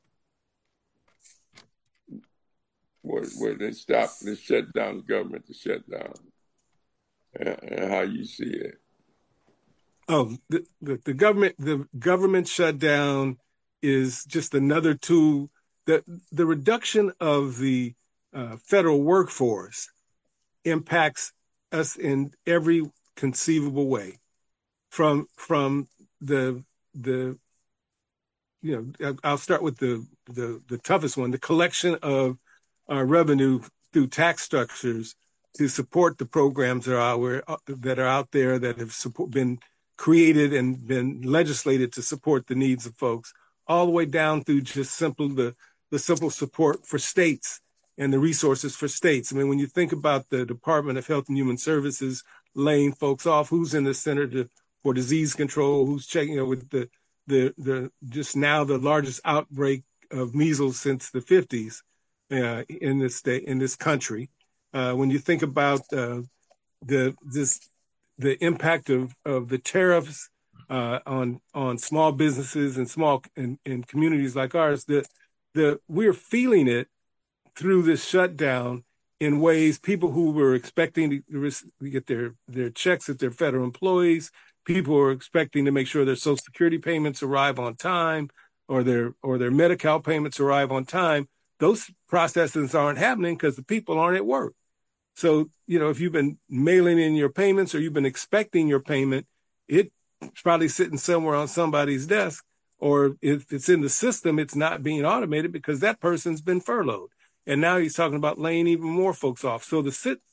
where, where they stopped, they shut down the government, to shut down, and, and how you see it? Oh, the, the, the government the government shutdown is just another tool. The the reduction of the uh, federal workforce impacts us in every conceivable way, from from the the you know I'll start with the the the toughest one, the collection of uh, revenue through tax structures to support the programs that are out, that are out there that have support, been created and been legislated to support the needs of folks, all the way down through just simple the the simple support for states and the resources for states. I mean, when you think about the Department of Health and Human Services laying folks off, who's in the Center to, for Disease Control, who's checking, you know, with the, the, the, just now the largest outbreak of measles since the fifties uh, in this state, in this country. Uh, when you think about uh, the, this, the impact of, of the tariffs uh, on, on small businesses and small, and, and communities like ours, that the, we're feeling it through this shutdown in ways people who were expecting to get their, their checks at their federal employees, people who are expecting to make sure their Social Security payments arrive on time or their or their Medi-Cal payments arrive on time. Those processes aren't happening because the people aren't at work. So, you know, if you've been mailing in your payments or you've been expecting your payment, it's probably sitting somewhere on somebody's desk. Or if it's in the system, it's not being automated because that person's been furloughed. And now he's talking about laying even more folks off. So the sit,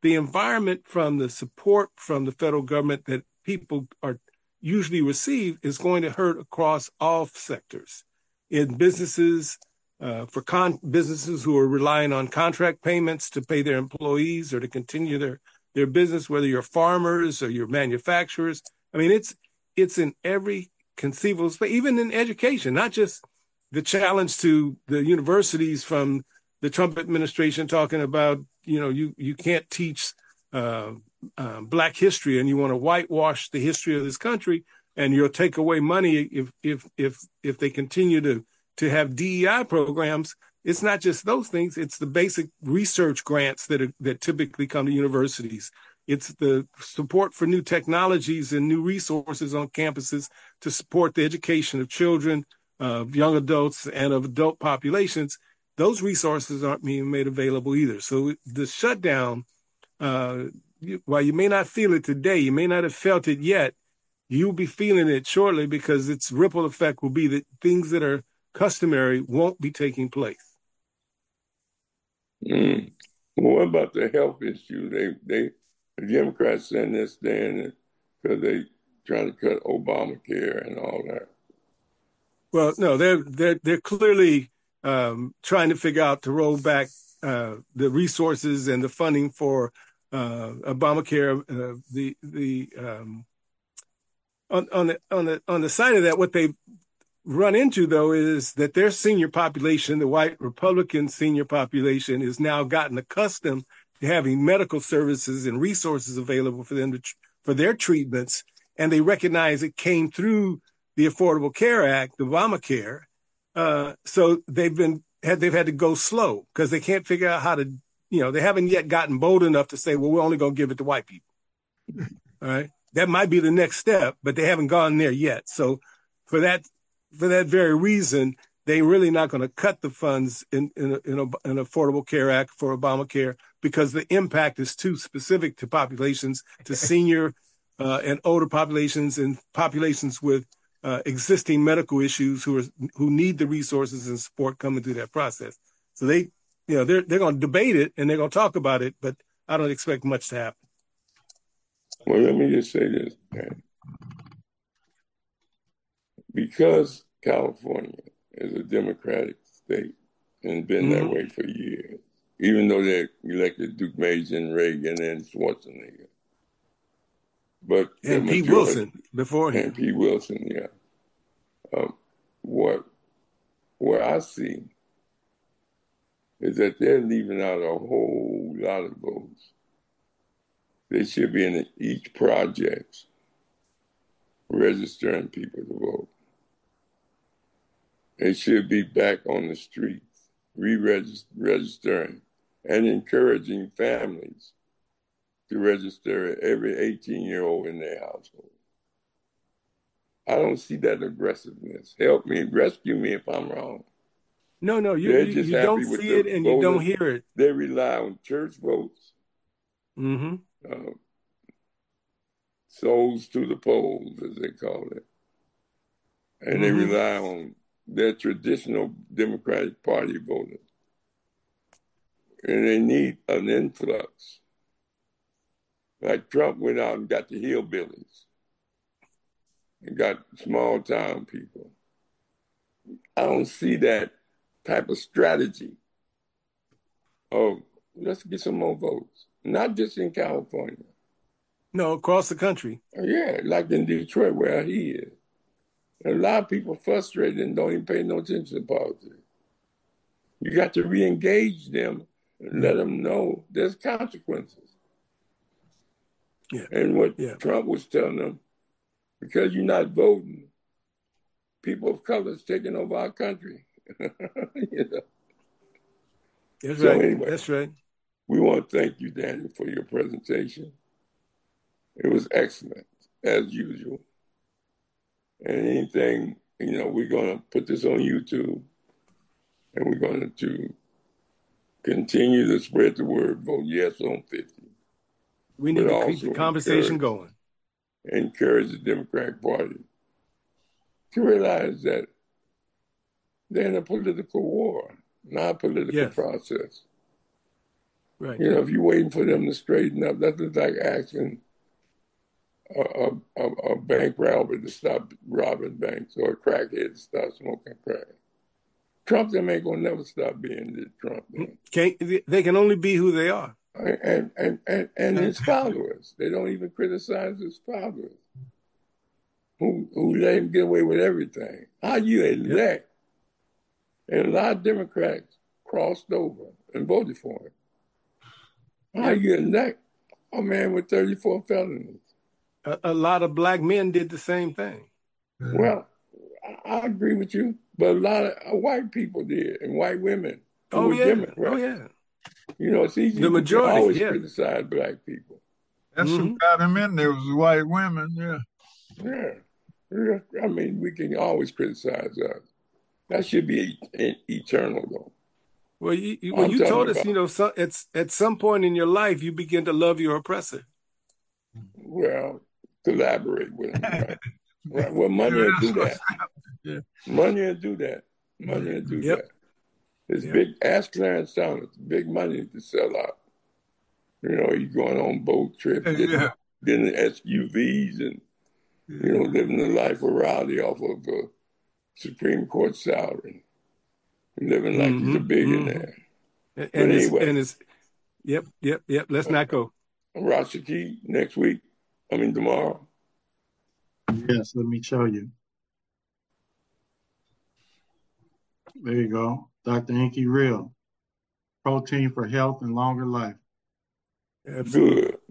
the environment from the support from the federal government that people are usually receive is going to hurt across all sectors. In businesses, uh, for con- businesses who are relying on contract payments to pay their employees or to continue their, their business, whether you're farmers or you're manufacturers. I mean, it's it's in every conceivable space, even in education, not just the challenge to the universities from the Trump administration talking about, you know, you, you can't teach uh, uh, Black history and you want to whitewash the history of this country and you'll take away money if if if if they continue to to have D E I programs. It's not just those things. It's the basic research grants that are, that typically come to universities. It's the support for new technologies and new resources on campuses to support the education of children, of young adults, and of adult populations. Those resources aren't being made available either. So the shutdown, uh, you, while you may not feel it today, you may not have felt it yet, you'll be feeling it shortly because its ripple effect will be that things that are customary won't be taking place. Mm. Well, what about the health issue? They, they, the Democrats saying they're staying because they trying to cut Obamacare and all that. Well, no, they're they're they're clearly um, trying to figure out to roll back uh, the resources and the funding for uh, Obamacare. Uh, the the um, on on the on the on the side of that, what they run into though is that their senior population, the white Republican senior population, is now gotten accustomed to having medical services and resources available for them to tr- for their treatments, and they recognize it came through the Affordable Care Act, Obamacare. Uh, so they've been had they've had to go slow because they can't figure out how to, you know, they haven't yet gotten bold enough to say, well, we're only going to give it to white people. All right, that might be the next step, but they haven't gone there yet. So for that for that very reason, they're really not going to cut the funds in in, in an Affordable Care Act for Obamacare because the impact is too specific to populations, to senior uh, and older populations and populations with Uh, existing medical issues who are who need the resources and support coming through that process. So they, you know, they're they're going to debate it and they're going to talk about it, but I don't expect much to happen. Well, let me just say this, man. Because California is a Democratic state and been mm-hmm. that way for years, even though they elected Duke Mason, Reagan, and Schwarzenegger. But and Pete Wilson before him. And Pete Wilson, yeah. Um, what what I see is that they're leaving out a whole lot of votes. They should be in each project registering people to vote. They should be back on the streets, re-registering and encouraging families to register every eighteen-year-old in their household. I don't see that aggressiveness. Help me, rescue me if I'm wrong. No, no, you, you, you don't see it and voters. You don't hear it. They rely on church votes, mm-hmm. uh, souls to the polls, as they call it. And mm-hmm. they rely on their traditional Democratic Party voters. And they need an influx. Like Trump went out and got the hillbillies and got small town people. I don't see that type of strategy of let's get some more votes, not just in California. No, across the country. Yeah, like in Detroit where he is. A lot of people frustrated and don't even pay no attention to politics. You got to re-engage them and let them know there's consequences. Yeah. And what yeah. Trump was telling them, because you're not voting, people of color is taking over our country. you know? That's so right. Anyway, That's right. We want to thank you, Daniel, for your presentation. It was excellent, as usual. And anything, you know, we're going to put this on YouTube, and we're going to continue to spread the word, vote yes on fifty. We need to keep the conversation going. Encourage the Democratic Party to realize that they're in a political war, not a political yes. process. Right. You know, if you're waiting for them to straighten up, that's just like asking a, a, a bank robber to stop robbing banks or a crackhead to stop smoking crack. Trump them ain't gonna never stop being this Trump. Can't, they can only be who they are. And, and, and, and his followers. They don't even criticize his followers who, who let him get away with everything. How you elect? Yep. And a lot of Democrats crossed over and voted for him. How yep. you elect a man with thirty-four felonies? A, a lot of black men did the same thing. Well, I, I agree with you, but a lot of uh, white people did, and white women. Oh yeah, Democrats. oh yeah. You know, it's easy the to majority, always yeah. criticize black people. That's mm-hmm. who got him in there was the white women, yeah. Yeah. I mean, we can always criticize us. That should be eternal, though. Well, you, you, well, you told us, about, you know, so, it's, at some point in your life, you begin to love your oppressor. Well, collaborate with him, right? Right. Well, money will do that. Yeah. Money will do that. Money will do yep. that. It's yep. big. Ask Clarence Thomas. Big money to sell out. You know, he's going on boat trips, getting, yeah. getting S U Vs, and yeah. you know, living the life of Raleigh off of a Supreme Court salary, living like mm-hmm. he's a billionaire. Mm-hmm. And, it's, anyway, and it's yep, yep, yep. Let's uh, not go. Rashiki next week. I mean tomorrow. Yes, let me show you. There you go. Doctor Inky Real. Protein for health and longer life. Absolutely. Good.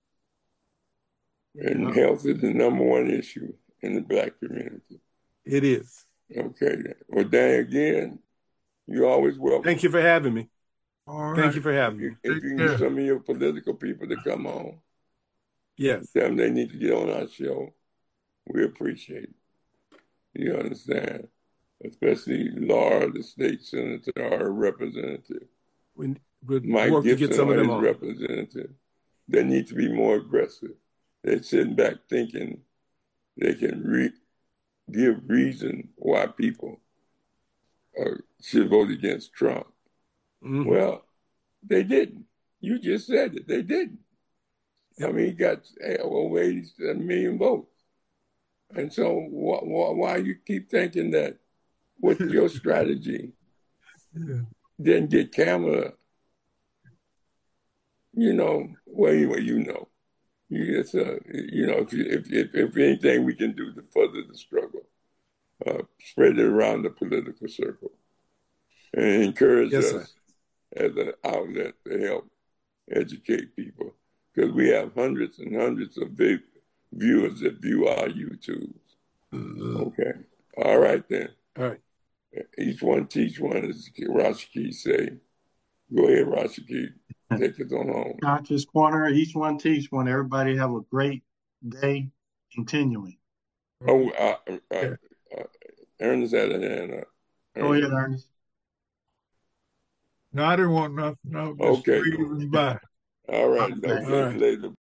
And yeah. health is the number one issue in the black community. It is. Okay. Well, Dan, again, you're always welcome. Thank you for having me. All Thank right. you for having if, me. If you can get some of your political people to come on, yes, tell them they need to get on our show. We appreciate it. You understand? Especially Laura, the state senator, our representative. We would Mike work Gibson, to get some of them on. Representative. They need to be more aggressive. They're sitting back thinking they can re- give reason why people uh, should vote against Trump. Mm-hmm. Well, they didn't. You just said it. They didn't. Yep. I mean, he got over eighty-seven million votes. And so wh- wh- why you keep thinking that with your strategy yeah. didn't get Kamala, you know, well, anyway, you know. You, it's a, you know, if, you, if, if, if anything we can do to further the struggle, uh, spread it around the political circle and encourage yes, us sir. as an outlet to help educate people. Because we have hundreds and hundreds of big viewers that view our YouTubes. Mm-hmm. Okay. All right, then. All right. Each one teach one, as Rashiki say. Go ahead, Rashiki. Take us on home. Conscious Corner, each one teach one. Everybody have a great day continuing. Oh, uh, uh, uh, uh, Ernest had a hand up. Go ahead, Ernest. No, I didn't want nothing. No, okay. By. All right. Okay. All right. Later.